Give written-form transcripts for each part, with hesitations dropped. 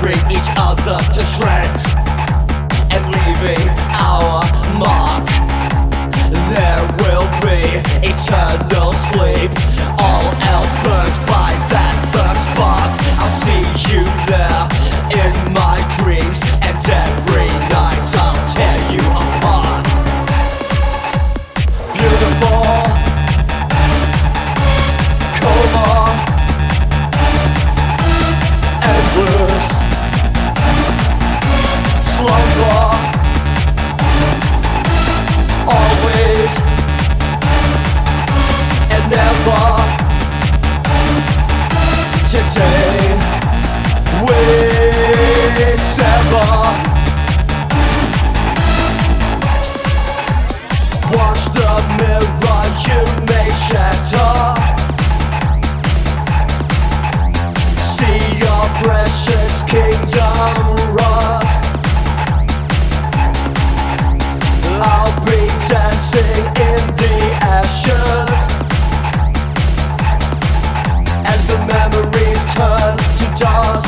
tearing each other to shreds and leaving our mark. There will be eternal sleep, all else burnt by that first spark. I'll see you there in my dreams, and every night I'll tear you apart. Beautiful coma, endless slumber, always and never. Today we sever. Watch the mirror you may shatter. See your precious kingdom rust. I'll be dancing in the ashes as the memories turn to dust.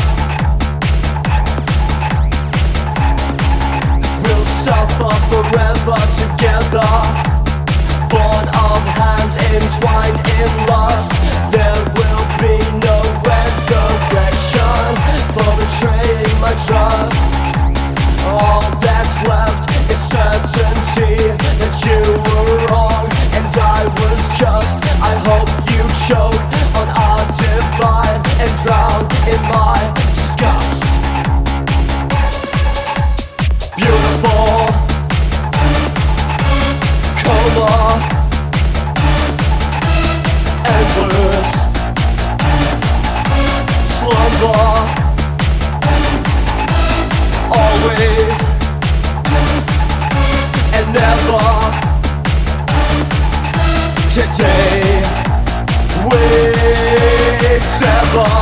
We'll suffer forever together, born of hands entwined in lust. There will be no resurrection for betraying my trust. All that's left is certainty that you were wrong and I was just. I hope you choke on our divide and drown in my disgust. Beautiful coma, endless slumber, always and never. Today we sever.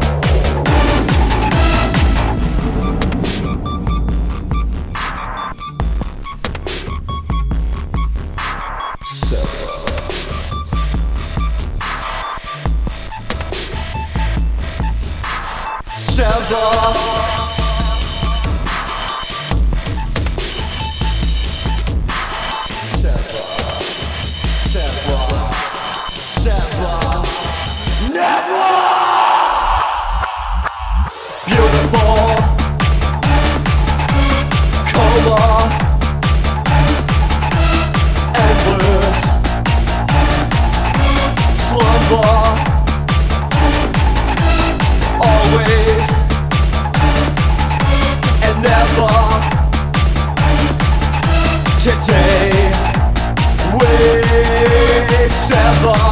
Today we sever.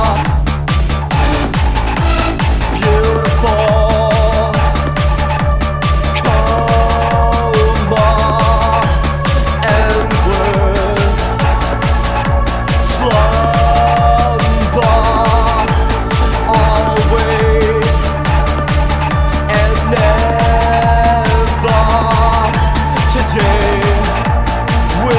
Beautiful coma, endless slumber, always and never. Today we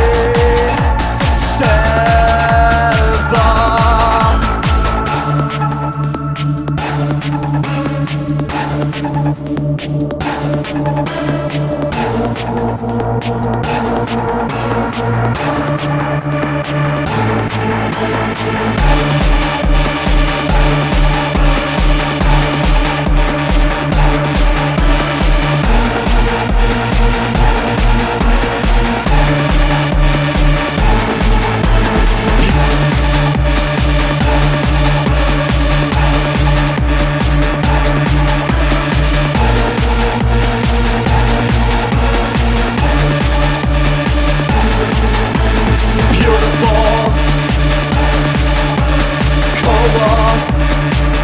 beautiful coma,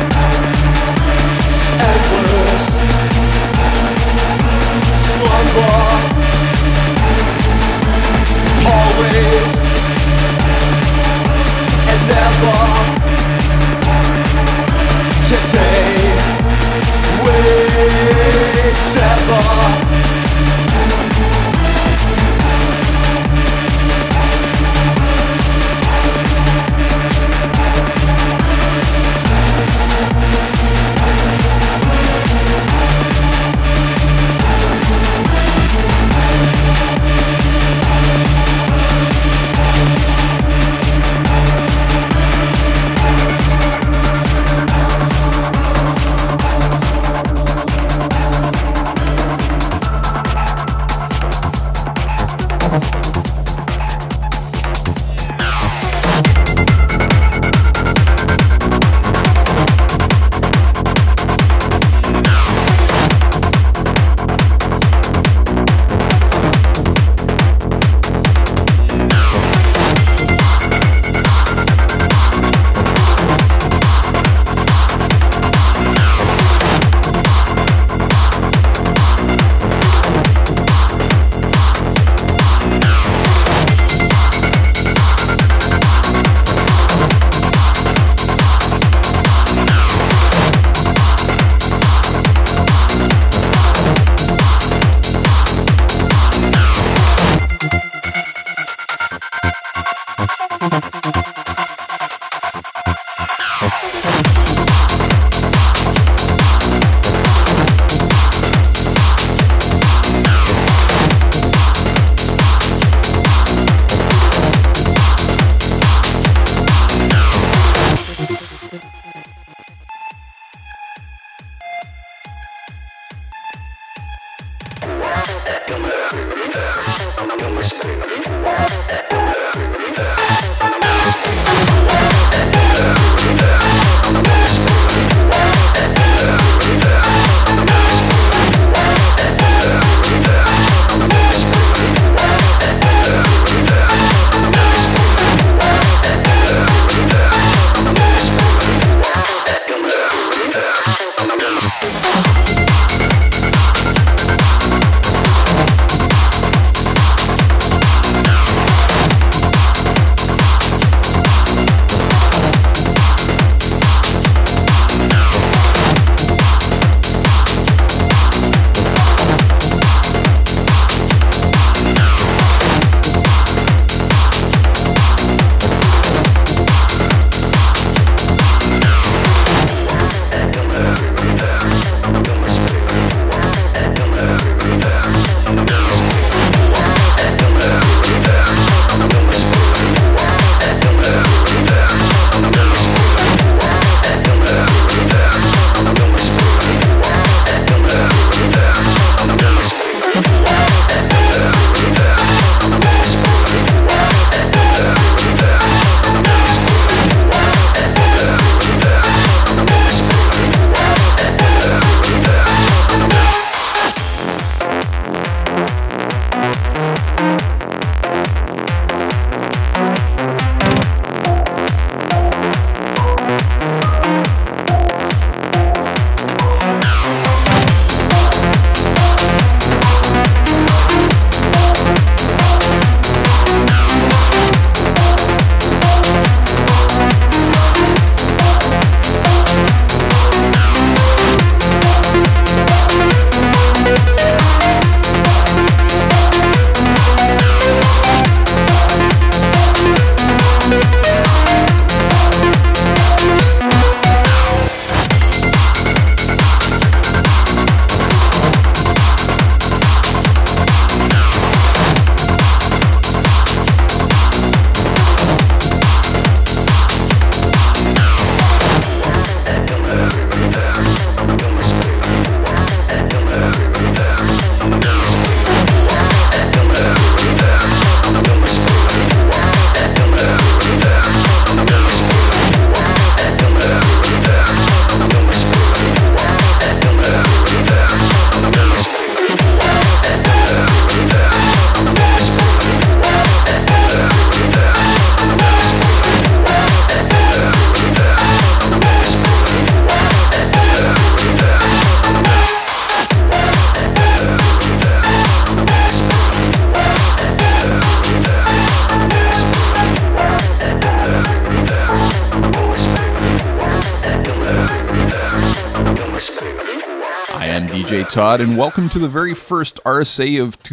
DJ Todd, and welcome to the very first RSA of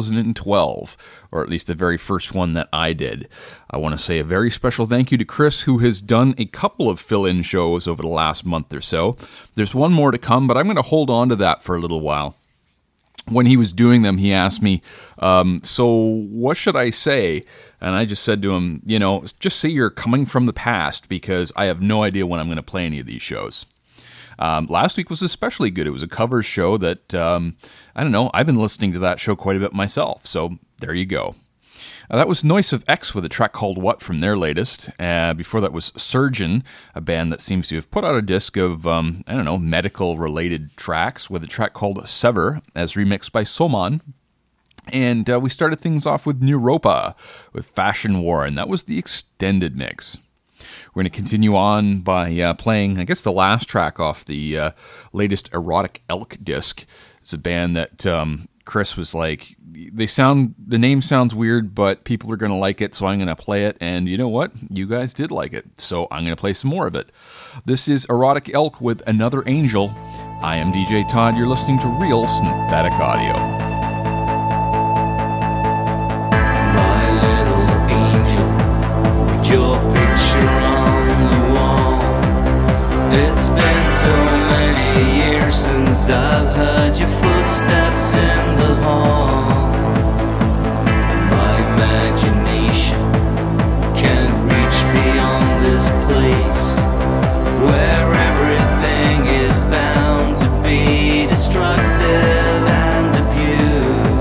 2012, or at least the very first one that I did. I want to say a very special thank you to Chris, who has done a couple of fill-in shows over the last month or so. There's one more to come, but I'm going to hold on to that for a little while. When he was doing them, he asked me, so what should I say? And I just said to him, just say you're coming from the past, because I have no idea when I'm going to play any of these shows. Last week was especially good. It was a covers show that, I've been listening to that show quite a bit myself, so there you go. That was Noise of X with a track called What from their latest. Before that was Surgeon, a band that seems to have put out a disc of, medical-related tracks with a track called Sever, as remixed by Soman. And we started things off with Neuropa with Fashion War, and that was the extended mix. We're going to continue on by playing, I guess, the last track off the latest Erotic Elk disc. It's a band that Chris was like, the name sounds weird, but people are going to like it, so I'm going to play it. And you know what? You guys did like it, so I'm going to play some more of it. This is Erotic Elk with Another Angel. I am DJ Todd. You're listening to Real Synthetic Audio. My little angel, with your picture on the wall. It's been so many years since I've heard your footsteps in the hall. My imagination can't reach beyond this place, where everything is bound to be destructive and abused.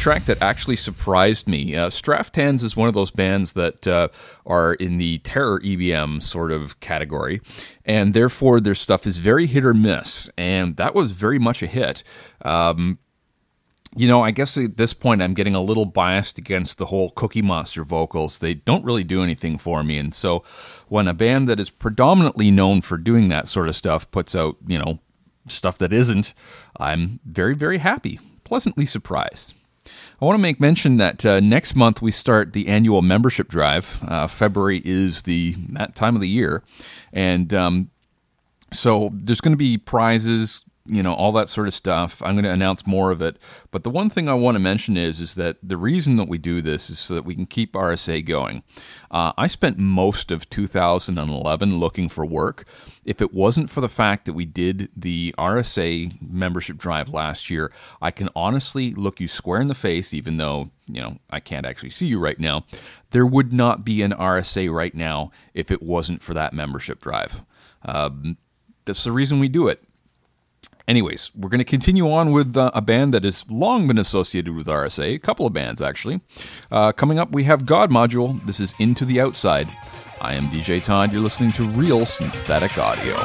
track that actually surprised me. Straftans is one of those bands that are in the terror EBM sort of category, and therefore their stuff is very hit or miss, and that was very much a hit. I guess at this point I'm getting a little biased against the whole Cookie Monster vocals. They don't really do anything for me, and so when a band that is predominantly known for doing that sort of stuff puts out, stuff that isn't, I'm very, very happy, pleasantly surprised. I want to make mention that next month we start the annual membership drive. February is that time of the year, and so there's going to be prizes, all that sort of stuff. I'm going to announce more of it. But the one thing I want to mention is that the reason that we do this is so that we can keep RSA going. I spent most of 2011 looking for work. If it wasn't for the fact that we did the RSA membership drive last year, I can honestly look you square in the face, even though, I can't actually see you right now. There would not be an RSA right now if it wasn't for that membership drive. That's the reason we do it. Anyways, we're going to continue on with a band that has long been associated with RSA, a couple of bands actually. Coming up, we have God Module. This is Into the Outside. I am DJ Todd. You're listening to Real Synthetic Audio.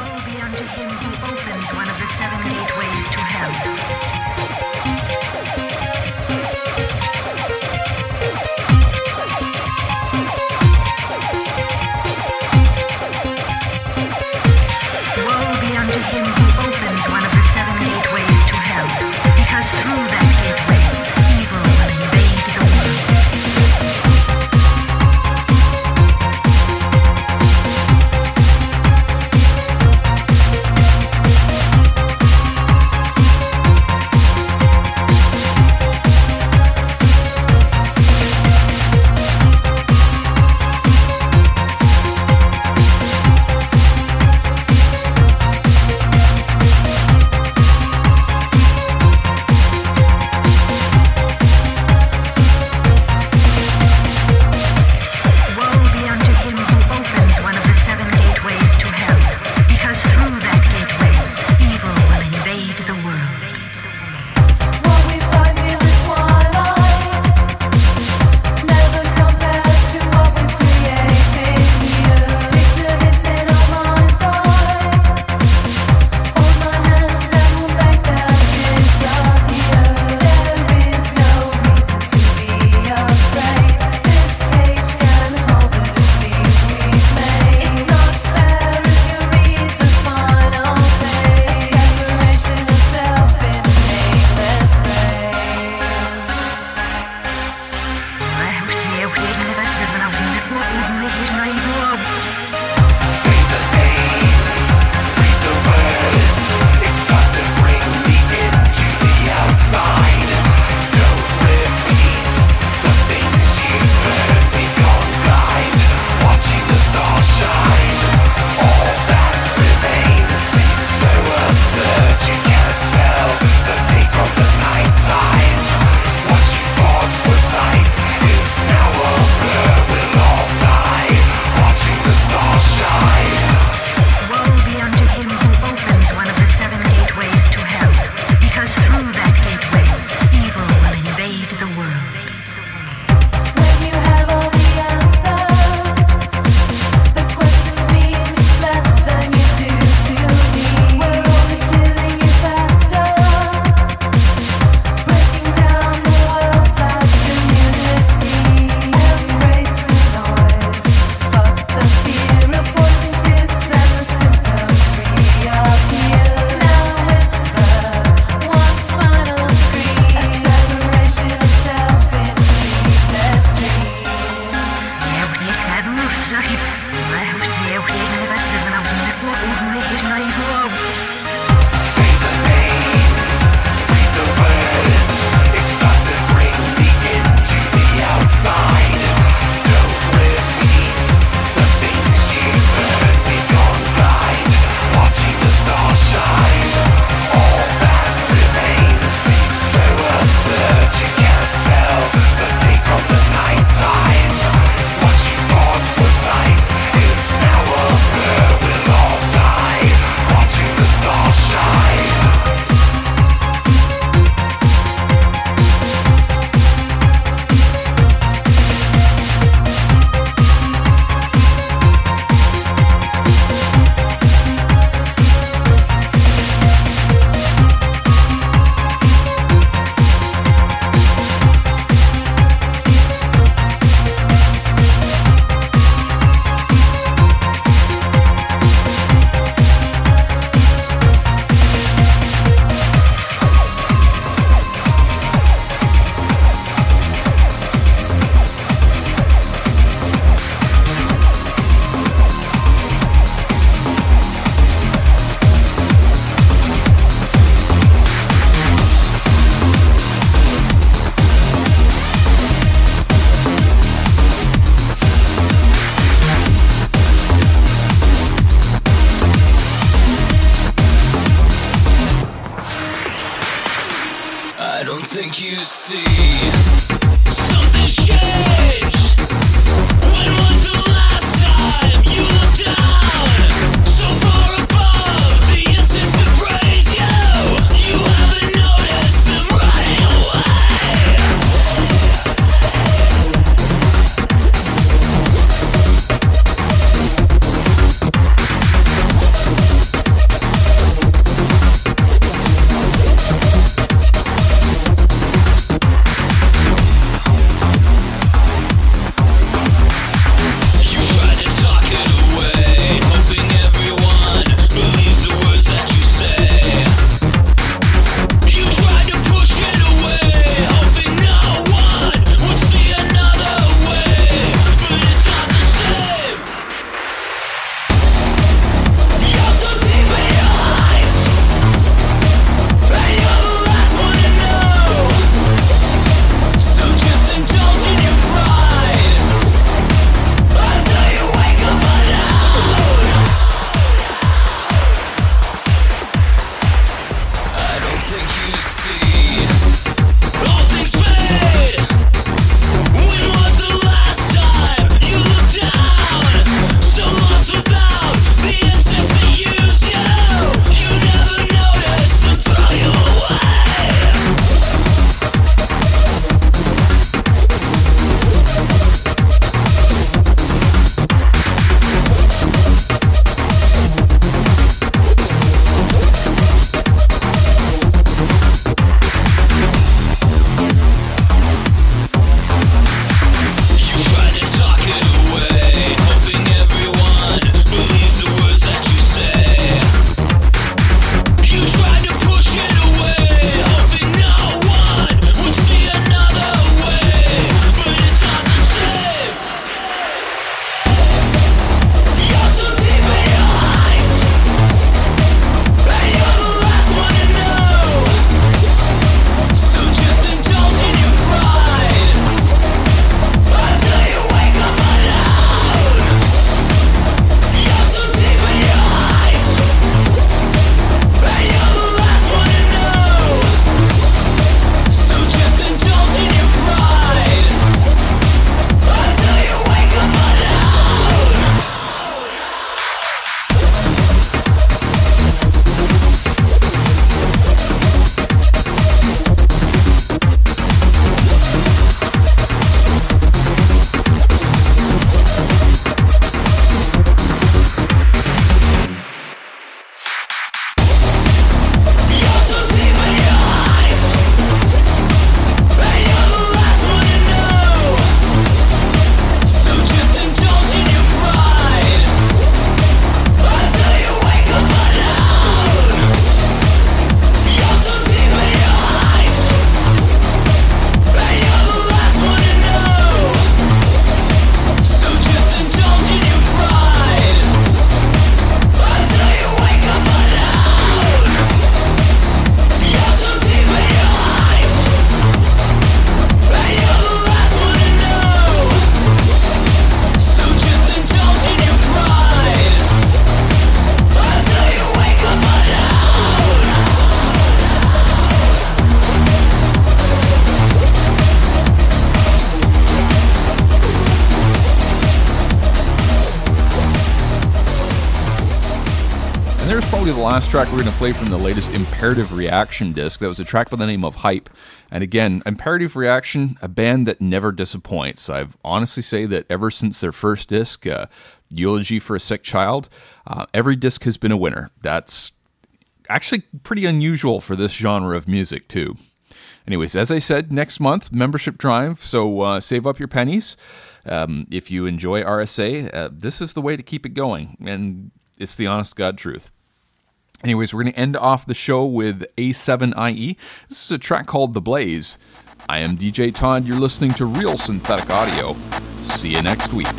probably the last track we're going to play from the latest Imperative Reaction disc. That was a track by the name of Hype. And again, Imperative Reaction, a band that never disappoints. I've honestly say that ever since their first disc, Eulogy for a Sick Child, every disc has been a winner. That's actually pretty unusual for this genre of music, too. Anyways, as I said, next month, membership drive, so save up your pennies. If you enjoy RSA, this is the way to keep it going, and it's the honest God truth. Anyways, we're going to end off the show with A7IE. This is a track called The Blaze. I am DJ Todd. You're listening to Real Synthetic Audio. See you next week.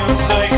say